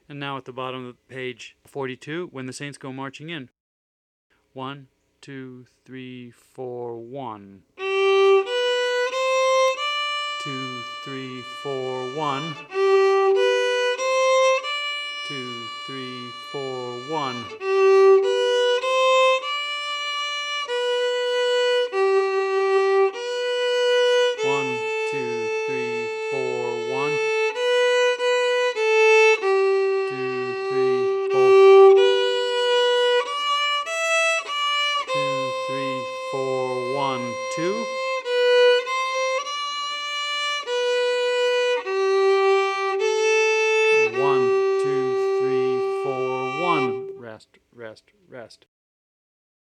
And now at the bottom of page 42, when the saints go marching in. 1, 2, 3, 4, 1. 2, 3, 4, 1. 2, 3, 4, 1. 1, 2, 3, 4, 1. 2, 3, 4. 2, 3, 4, 1, 2.